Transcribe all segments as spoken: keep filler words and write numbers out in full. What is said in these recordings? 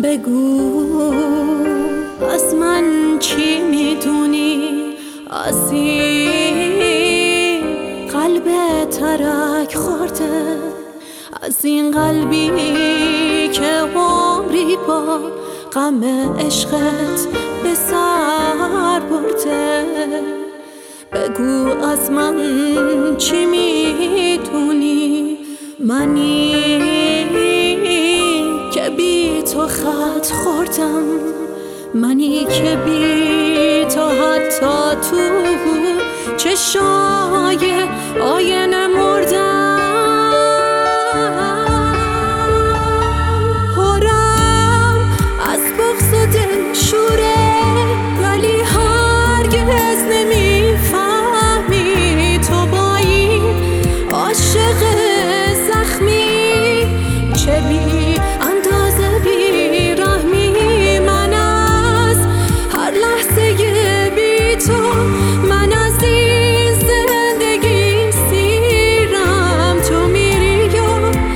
بگو از من چی میدونی، از این قلب ترک خورده، از این قلبی که عمری با غم عشقت به سر برده. بگو از من چی میدونی، منی که بی تو خط خوردم، منی که بی تو حتی تو چشای آینه مردم. پرم از بغض و دلشوره، ولی هرگز نمیفهمی تو با این عاشق زخمی چه بی اندازه بی رحمی. من از هر لحظه بی تو، من از این زندگی سیرم. تو میری و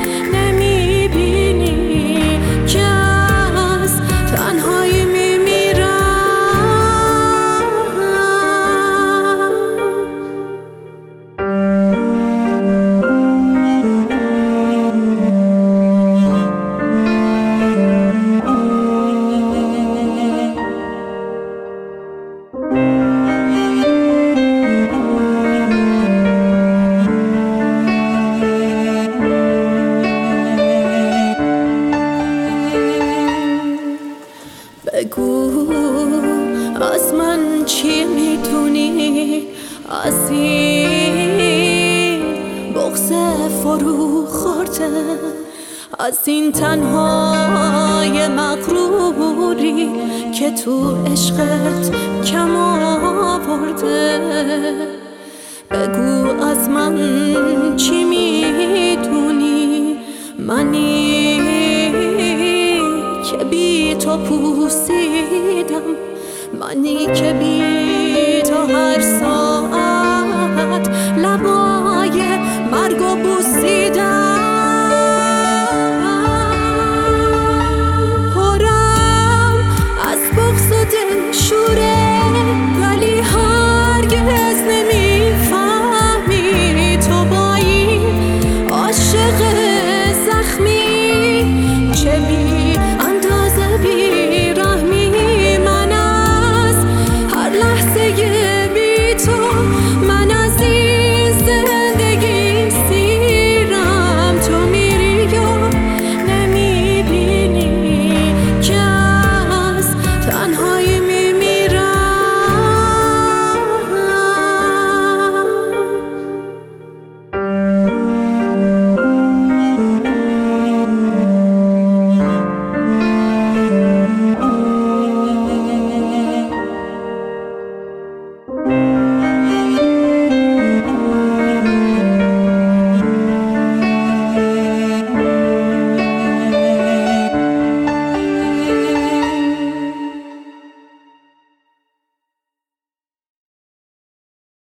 نمیبینی که از تنهایی میمیرم. بگو از من چی میدونی، از این بغض فرو خورده، از این تنهای مغروری که تو عشقت کم آورده. بگو از من چی میدونی، منی که بی تو پوسیدم، منی که بی تو هر ساعت لبای مرگ و بوسیدم.